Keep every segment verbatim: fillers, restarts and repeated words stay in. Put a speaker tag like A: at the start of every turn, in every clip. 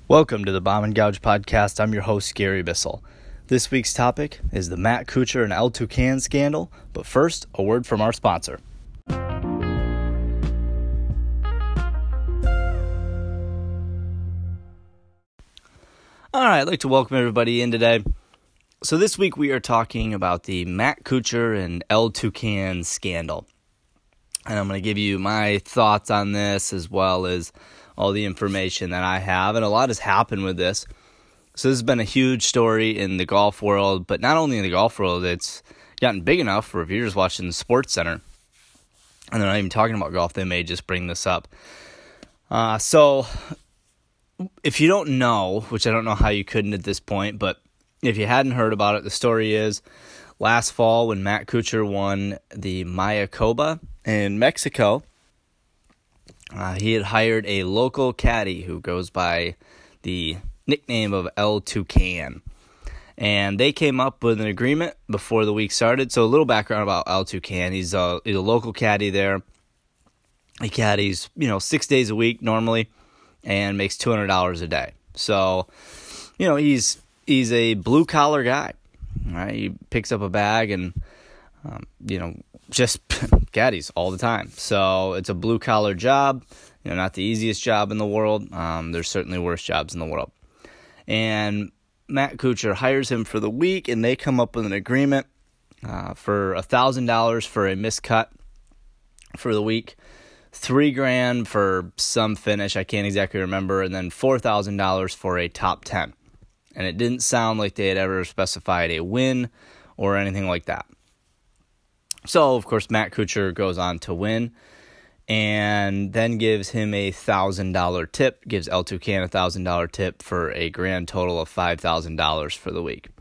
A: Welcome to the Bomb and Gouge Podcast. I'm your host, Gary Bissell. This week's topic is the Matt Kuchar and El Toucan scandal, but first, a word from our sponsor. All right, I'd like to welcome everybody in today. So this week we are talking about the Matt Kuchar and El Toucan scandal. And I'm going to give you my thoughts on this as well as all the information that I have. And a lot has happened with this. So this has been a huge story in the golf world, but not only in the golf world, it's gotten big enough for if you're just watching the Sports Center and they're not even talking about golf, they may just bring this up. Uh, so if you don't know, which I don't know how you couldn't at this point, but if you hadn't heard about it, the story is last fall when Matt Kuchar won the Mayakoba in Mexico, uh, he had hired a local caddy who goes by the nickname of El Toucan. And they came up with an agreement before the week started. So a little background about El Toucan. He's a, he's a local caddy there. He caddies, you know, six days a week normally and makes two hundred dollars a day. So, you know, he's he's a blue-collar guy. Right? He picks up a bag and, um, you know, just caddies all the time. So it's a blue-collar job, you know, not the easiest job in the world. Um, there's certainly worse jobs in the world. And Matt Kuchar hires him for the week, and they come up with an agreement uh, for one thousand dollars for a miscut for the week, three grand for some finish, I can't exactly remember, and then four thousand dollars for a top ten. And it didn't sound like they had ever specified a win or anything like that. So, of course, Matt Kuchar goes on to win and then gives him a one thousand dollars tip, gives El Toucan a one thousand dollars tip for a grand total of five thousand dollars for the week.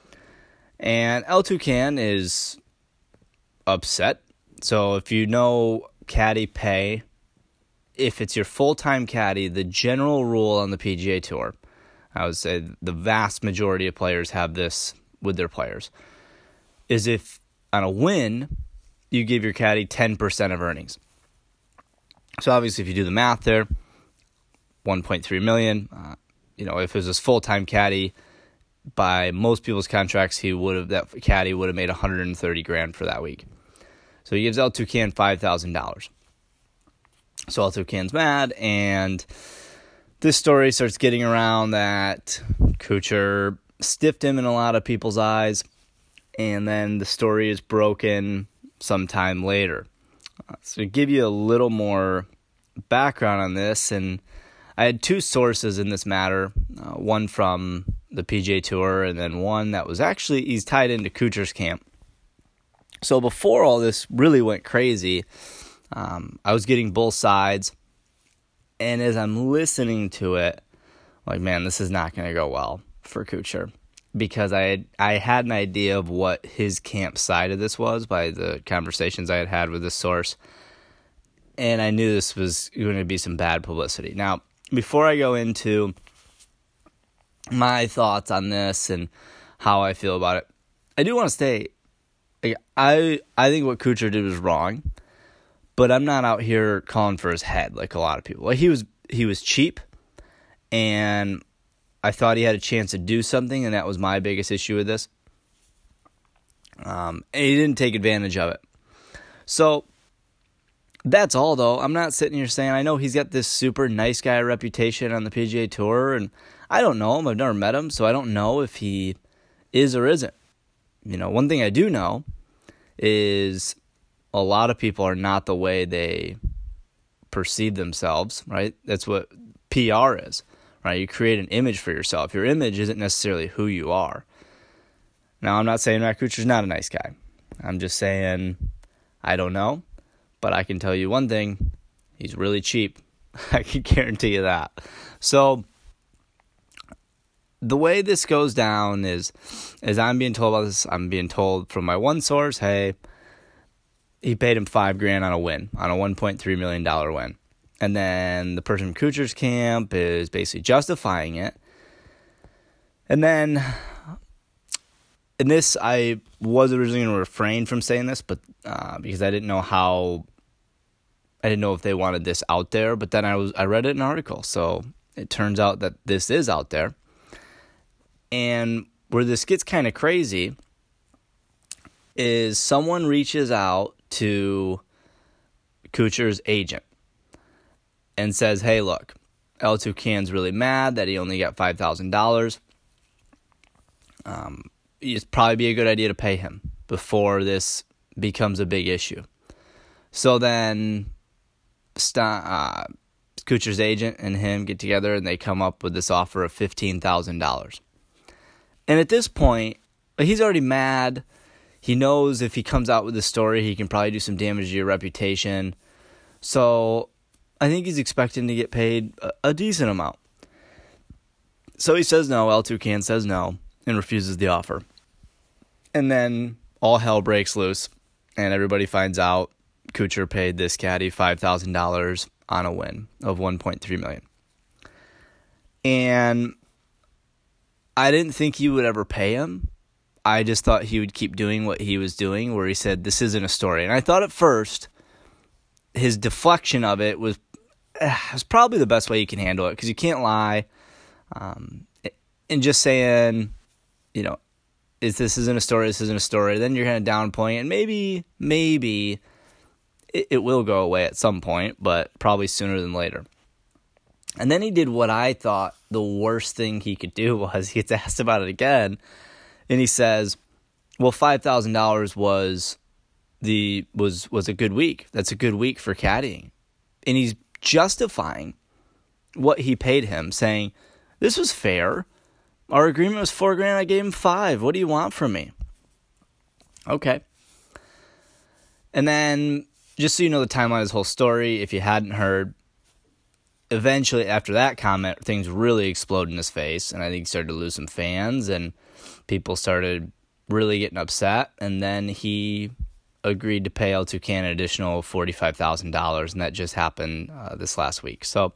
A: And El Toucan is upset. So if you know caddy pay, if it's your full-time caddy, the general rule on the P G A Tour, I would say the vast majority of players have this with their players, is if on a win, you give your caddy ten percent of earnings. So obviously, if you do the math there, one point three million dollars, uh, you know, if it was his full-time caddy, by most people's contracts, he would have that caddy would have made one hundred thirty grand for that week. So he gives El Toucan five thousand dollars. So El Toucan's mad, and this story starts getting around that Kuchar stiffed him in a lot of people's eyes, and then the story is broken sometime later. Uh, so to give you a little more background on this, and I had two sources in this matter, uh, one from the P G A Tour, and then one that was actually, he's tied into Kuchar's camp. So before all this really went crazy, um, I was getting both sides, and as I'm listening to it, like, man, this is not going to go well for Kuchar, because I had, I had an idea of what his camp side of this was by the conversations I had had with this source, and I knew this was going to be some bad publicity. Now, before I go into my thoughts on this and how I feel about it, I do want to say, like, I I think what Kuchar did was wrong, but I'm not out here calling for his head like a lot of people. Like, he was he was cheap, and I thought he had a chance to do something, and that was my biggest issue with this. Um, and he didn't take advantage of it. So that's all, though. I'm not sitting here saying, I know he's got this super nice guy reputation on the P G A Tour, and I don't know him. I've never met him, so I don't know if he is or isn't. You know, one thing I do know is a lot of people are not the way they perceive themselves, right? That's what P R is, right? You create an image for yourself. Your image isn't necessarily who you are. Now, I'm not saying Matt Kuchar's not a nice guy. I'm just saying I don't know, but I can tell you one thing. He's really cheap. I can guarantee you that. So the way this goes down is, as I'm being told about this, I'm being told from my one source, hey, he paid him five grand on a win, on a one point three million dollars win. And then the person from Kuchar's camp is basically justifying it. And then, and this, I was originally going to refrain from saying this, but uh, because I didn't know how, I didn't know if they wanted this out there. But then I was, I read it in an article, so it turns out that this is out there. And where this gets kind of crazy is someone reaches out to Kuchar's agent and says, hey, look, El Toucan's really mad that he only got five thousand dollars. Um, it'd probably be a good idea to pay him before this becomes a big issue. So then uh, Kuchar's agent and him get together and they come up with this offer of fifteen thousand dollars. And at this point, he's already mad. He knows if he comes out with this story, he can probably do some damage to your reputation. So I think he's expecting to get paid a, a decent amount. So he says no. El Toucan says no and refuses the offer. And then all hell breaks loose, and everybody finds out Kuchar paid this caddy five thousand dollars on a win of one point three million dollars. And I didn't think he would ever pay him. I just thought he would keep doing what he was doing, where he said, this isn't a story. And I thought at first his deflection of it was, uh, was probably the best way you can handle it, because you can't lie. Um, and just saying, you know, is this isn't a story, this isn't a story, then you're going to downplay it, and maybe, maybe it, it will go away at some point, but probably sooner than later. And then he did what I thought the worst thing he could do was, he gets asked about it again, and he says, well, five thousand dollars was the was was a good week. That's a good week for caddying. And he's justifying what he paid him, saying, this was fair. Our agreement was four grand. I gave him five. What do you want from me? Okay. And then, just so you know the timeline of this whole story, if you hadn't heard, eventually after that comment, things really exploded in his face, and I think he started to lose some fans, and people started really getting upset, and then he agreed to pay El Toucan an additional forty-five thousand dollars, and that just happened uh, this last week. So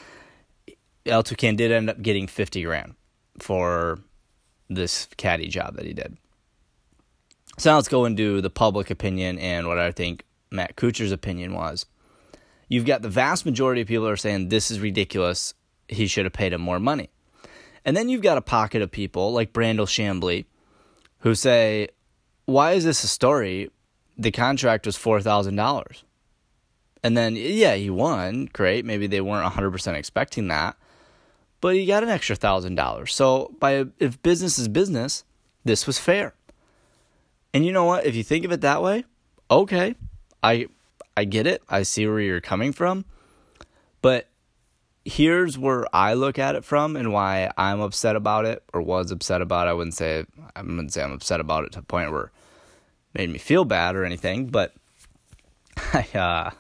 A: El Toucan did end up getting fifty grand for this caddy job that he did. So now let's go into the public opinion and what I think Matt Kuchar's opinion was. You've got the vast majority of people who are saying this is ridiculous, he should have paid him more money. And then you've got a pocket of people like Brandel Chambly who say, why is this a story? The contract was four thousand dollars. And then, yeah, he won. Great. Maybe they weren't one hundred percent expecting that. But he got an extra one thousand dollars. So by if business is business, this was fair. And you know what? If you think of it that way, okay, I I get it. I see where you're coming from. But here's where I look at it from and why I'm upset about it, or was upset about it. I wouldn't say I wouldn't say I'm upset about it to the point where it made me feel bad or anything, but I uh,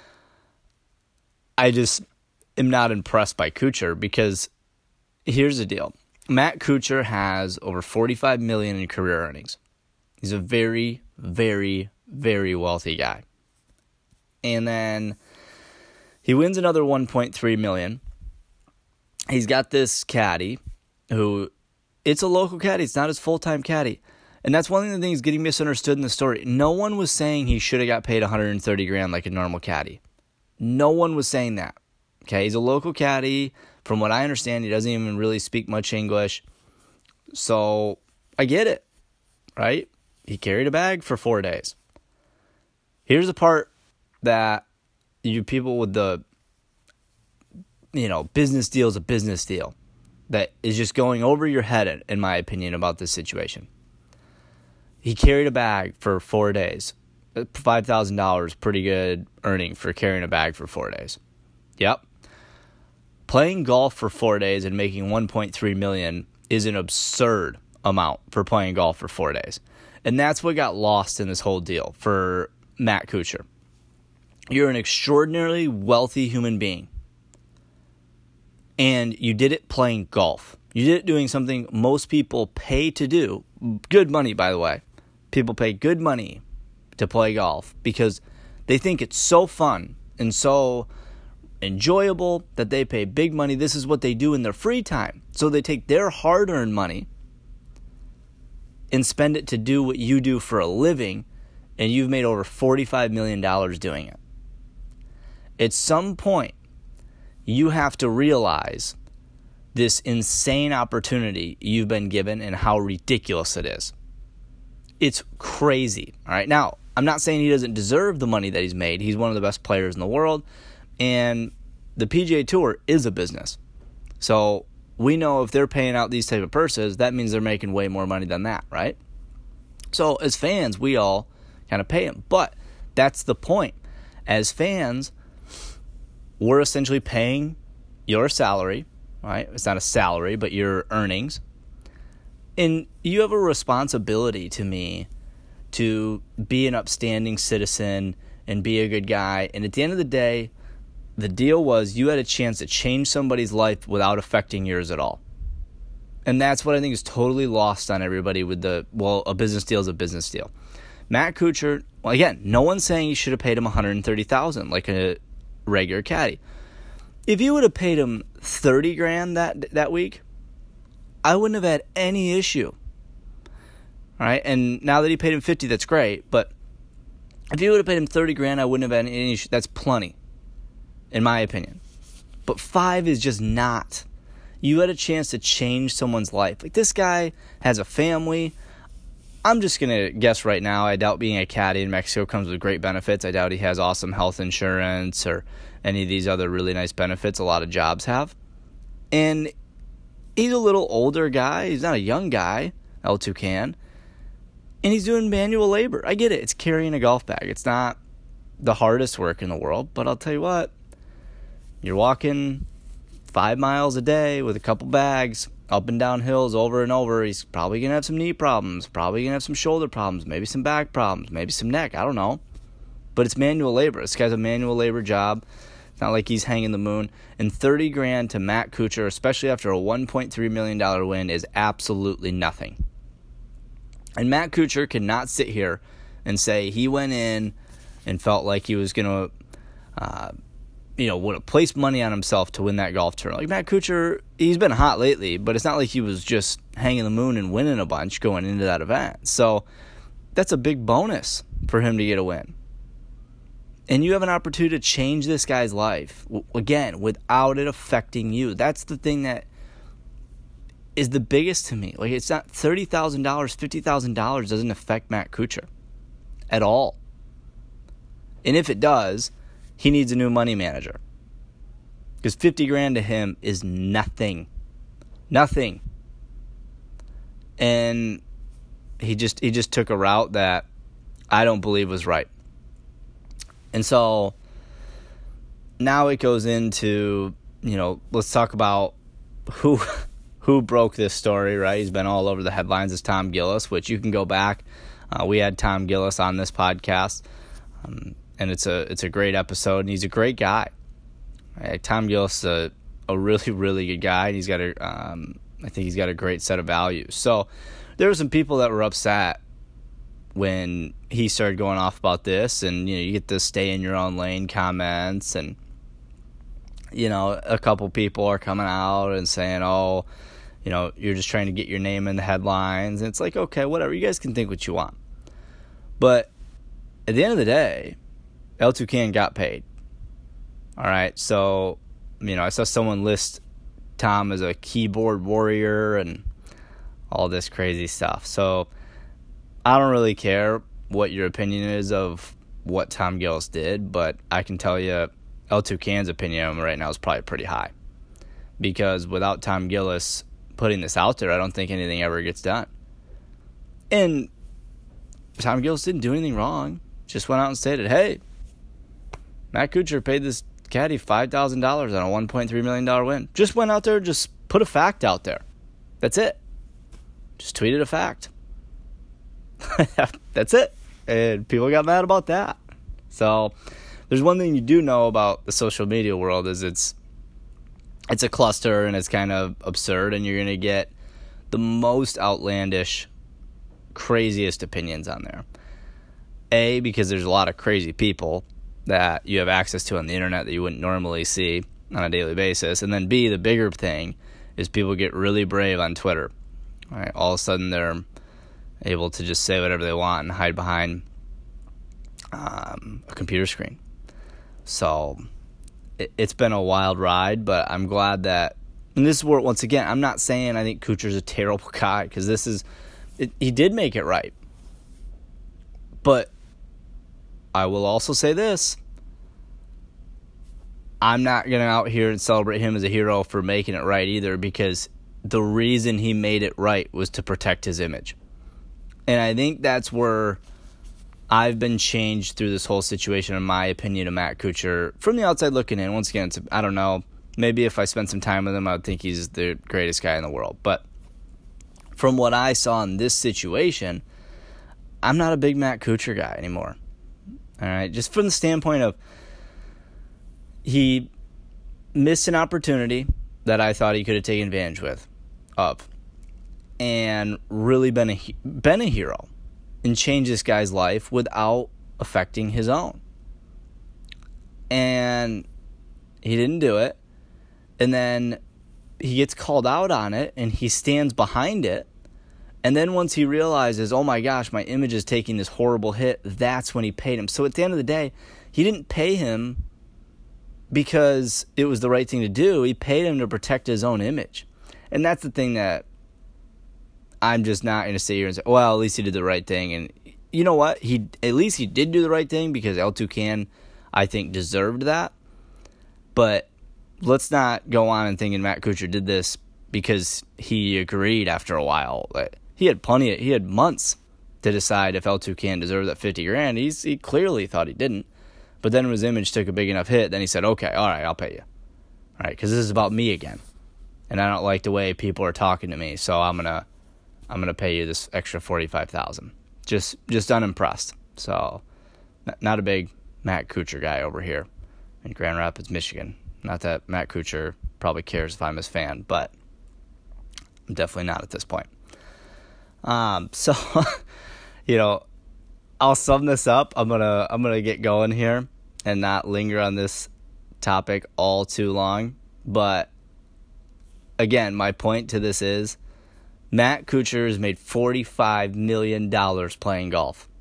A: I just am not impressed by Kuchar, because here's the deal. Matt Kuchar has over forty-five million dollars in career earnings. He's a very, very, very wealthy guy. And then he wins another one point three million dollars. He's got this caddy who, it's a local caddy. It's not his full-time caddy. And that's one of the things getting misunderstood in the story. No one was saying he should have got paid one hundred thirty grand like a normal caddy. No one was saying that. Okay, he's a local caddy. From what I understand, he doesn't even really speak much English. So I get it, right? He carried a bag for four days. Here's the part that you people with the, you know, business deal is a business deal that is just going over your head, in my opinion, about this situation. He carried a bag for four days. five thousand dollars, pretty good earning for carrying a bag for four days. Yep. Playing golf for four days and making one point three million dollars is an absurd amount for playing golf for four days. And that's what got lost in this whole deal for Matt Kuchar. You're an extraordinarily wealthy human being, and you did it playing golf. You did it doing something most people pay to do. Good money, by the way. People pay good money to play golf because they think it's so fun and so enjoyable that they pay big money. This is what they do in their free time. So they take their hard-earned money and spend it to do what you do for a living, and you've made over forty-five million dollars doing it. At some point, you have to realize this insane opportunity you've been given and how ridiculous it is. It's crazy. All right. Now, I'm not saying he doesn't deserve the money that he's made. He's one of the best players in the world. And the P G A Tour is a business. So we know if they're paying out these type of purses, that means they're making way more money than that, right? So as fans, we all kind of pay him. But that's the point. As fans, we're essentially paying your salary, right? It's not a salary, but your earnings. And you have a responsibility to me to be an upstanding citizen and be a good guy. And at the end of the day, the deal was you had a chance to change somebody's life without affecting yours at all. And that's what I think is totally lost on everybody with the, well, a business deal is a business deal. Matt Kuchar, well, again, no one's saying you should have paid him one hundred thirty thousand dollars like a regular caddy. If you would have paid him thirty grand that that week, I wouldn't have had any issue. All right, and now that he paid him fifty, that's great. But if you would have paid him thirty grand, I wouldn't have had any issue. That's plenty, in my opinion. But five is just not. You had a chance to change someone's life. Like, this guy has a family. I'm just going to guess right now, I doubt being a caddy in Mexico comes with great benefits. I doubt he has awesome health insurance or any of these other really nice benefits a lot of jobs have. And he's a little older guy. He's not a young guy, El Toucan. And he's doing manual labor. I get it. It's carrying a golf bag. It's not the hardest work in the world. But I'll tell you what, you're walking five miles a day with a couple bags up and down hills over and over. He's probably going to have some knee problems, probably going to have some shoulder problems, maybe some back problems, maybe some neck. I don't know. But it's manual labor. This guy's a manual labor job. It's not like he's hanging the moon. And thirty grand to Matt Kuchar, especially after a one point three million dollars win, is absolutely nothing. And Matt Kuchar cannot sit here and say he went in and felt like he was going to, uh, you know, would have placed money on himself to win that golf tournament. Like, Matt Kuchar, he's been hot lately, but it's not like he was just hanging the moon and winning a bunch going into that event. So that's a big bonus for him to get a win. And you have an opportunity to change this guy's life, again, without it affecting you. That's the thing that is the biggest to me. Like, it's not thirty thousand dollars, fifty thousand dollars doesn't affect Matt Kuchar at all. And if it does, he needs a new money manager. Because fifty grand to him is nothing. Nothing. And he just he just took a route that I don't believe was right. And so now it goes into, you know, let's talk about who who broke this story, right? He's been all over the headlines as Tom Gillis, which you can go back. Uh, we had Tom Gillis on this podcast. Um, And it's a it's a great episode, and he's a great guy. Right? Tom Gillis is a, a really, really good guy, and he's got a um, I think he's got a great set of values. So there were some people that were upset when he started going off about this, and you know, you get the stay in your own lane comments, and you know, a couple people are coming out and saying, oh, you know, you're just trying to get your name in the headlines, and it's like, okay, whatever, you guys can think what you want, but at the end of the day, El Toucan got paid. All right, so, you know, I saw someone list Tom as a keyboard warrior and all this crazy stuff. So I don't really care what your opinion is of what Tom Gillis did, but I can tell you El Toucan's opinion of him right now is probably pretty high. Because without Tom Gillis putting this out there, I don't think anything ever gets done. And Tom Gillis didn't do anything wrong. Just went out and stated, hey, Matt Kuchar paid this caddy five thousand dollars on a one point three million dollars win. Just went out there, just put a fact out there. That's it. Just tweeted a fact. That's it. And people got mad about that. So there's one thing you do know about the social media world is it's it's a cluster and it's kind of absurd, and you're going to get the most outlandish, craziest opinions on there. A, because there's a lot of crazy people that you have access to on the internet that you wouldn't normally see on a daily basis. And then B, the bigger thing is people get really brave on Twitter. All right, all of a sudden they're able to just say whatever they want and hide behind um, a computer screen. So it, it's been a wild ride, but I'm glad that And this is where, once again, I'm not saying I think Kuchar's a terrible guy, because this is, it, he did make it right. But I will also say this. I'm not going to out here and celebrate him as a hero for making it right either, because the reason he made it right was to protect his image. And I think that's where I've been changed through this whole situation, in my opinion, of Matt Kuchar. From the outside looking in, once again, it's, I don't know, maybe if I spent some time with him, I would think he's the greatest guy in the world. But from what I saw in this situation, I'm not a big Matt Kuchar guy anymore. All right, just from the standpoint of he missed an opportunity that I thought he could have taken advantage with, of, and really been a been a hero and changed this guy's life without affecting his own. And he didn't do it. And then he gets called out on it, and he stands behind it. And then once he realizes, oh my gosh, my image is taking this horrible hit, that's when he paid him. So at the end of the day, he didn't pay him because it was the right thing to do. He paid him to protect his own image. And that's the thing that I'm just not going to sit here and say, well, at least he did the right thing. And you know what? He at least he did do the right thing, because El Toucan, I think, deserved that. But let's not go on and thinking Matt Kuchar did this because he agreed after a while. He had plenty of, he had months to decide if El Toucan deserved that fifty grand. He's, he clearly thought he didn't. But then when his image took a big enough hit, then he said, okay, all right, I'll pay you. All right, because this is about me again. And I don't like the way people are talking to me, so I'm going to I'm gonna pay you this extra forty-five thousand dollars. Just just unimpressed. So not a big Matt Kuchar guy over here in Grand Rapids, Michigan. Not that Matt Kuchar probably cares if I'm his fan, but I'm definitely not at this point. Um, so, you know, I'll sum this up. I'm gonna I'm gonna get going here and not linger on this topic all too long. But again, my point to this is Matt Kuchar has made forty-five million dollars playing golf.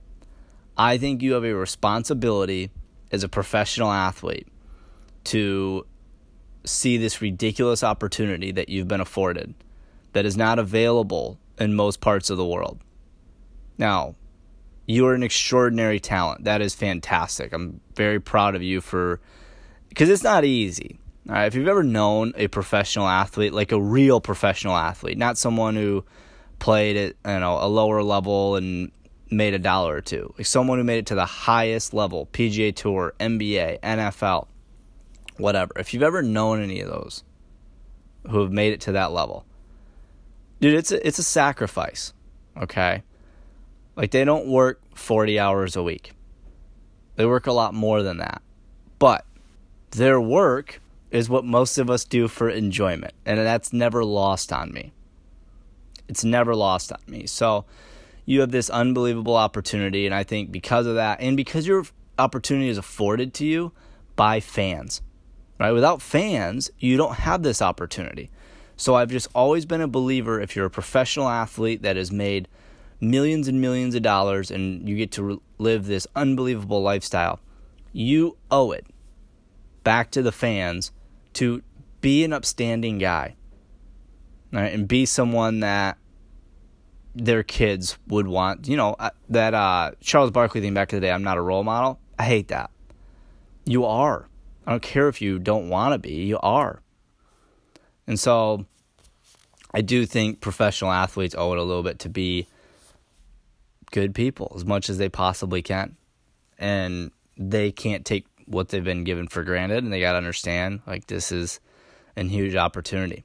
A: I think you have a responsibility as a professional athlete to see this ridiculous opportunity that you've been afforded that is not available in most parts of the world. Now, you are an extraordinary talent. That is fantastic. I'm very proud of you for, because it's not easy. All right, if you've ever known a professional athlete, like a real professional athlete, not someone who played at, you know, a lower level and made a dollar or two, like someone who made it to the highest level, P G A Tour, N B A, N F L, whatever. If you've ever known any of those who have made it to that level, dude, it's a, it's a sacrifice, okay? Like, they don't work forty hours a week. They work a lot more than that. But their work is what most of us do for enjoyment, and that's never lost on me. It's never lost on me. So you have this unbelievable opportunity, and I think because of that, and because your opportunity is afforded to you by fans, right? Without fans, you don't have this opportunity. So I've just always been a believer, if you're a professional athlete that has made millions and millions of dollars and you get to re- live this unbelievable lifestyle, you owe it back to the fans to be an upstanding guy, right? And be someone that their kids would want. You know, that uh, Charles Barkley thing back in the day, I'm not a role model. I hate that. You are. I don't care if you don't want to be. You are. And so I do think professional athletes owe it a little bit to be good people as much as they possibly can. And they can't take what they've been given for granted, and they got to understand, like, this is a huge opportunity.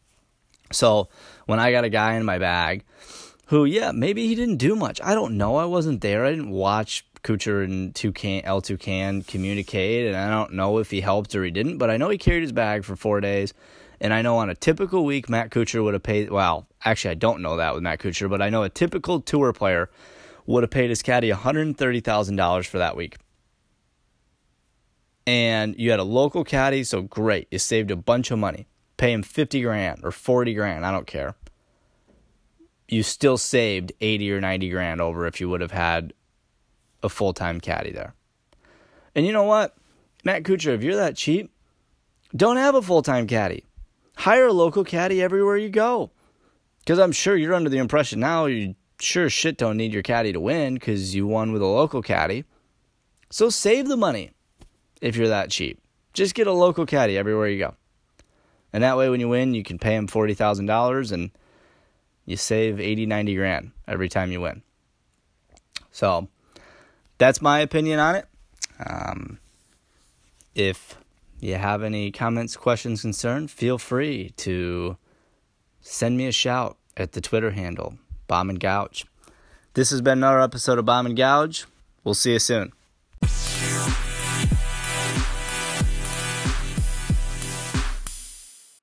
A: So when I got a guy in my bag who, yeah, maybe he didn't do much. I don't know. I wasn't there. I didn't watch Kuchar and Toucan, El Toucan communicate, and I don't know if he helped or he didn't, but I know he carried his bag for four days. And I know on a typical week, Matt Kuchar would have paid, well, actually I don't know that with Matt Kuchar, but I know a typical tour player would have paid his caddy one hundred thirty thousand dollars for that week. And you had a local caddy, so great. You saved a bunch of money. Pay him fifty grand or forty grand, I don't care. You still saved eighty or ninety grand over if you would have had a full-time caddy there. And you know what? Matt Kuchar, if you're that cheap, don't have a full-time caddy. hire a local caddy everywhere you go. Because I'm sure you're under the impression now you sure shit don't need your caddy to win because you won with a local caddy. So save the money if you're that cheap. Just get a local caddy everywhere you go. And that way when you win, you can pay him forty thousand dollars and you save eighty, ninety grand every time you win. So that's my opinion on it. Um, if you have any comments, questions, concerns, feel free to send me a shout at the Twitter handle, Bomb and Gouge. This has been another episode of Bomb and Gouge. We'll see you soon.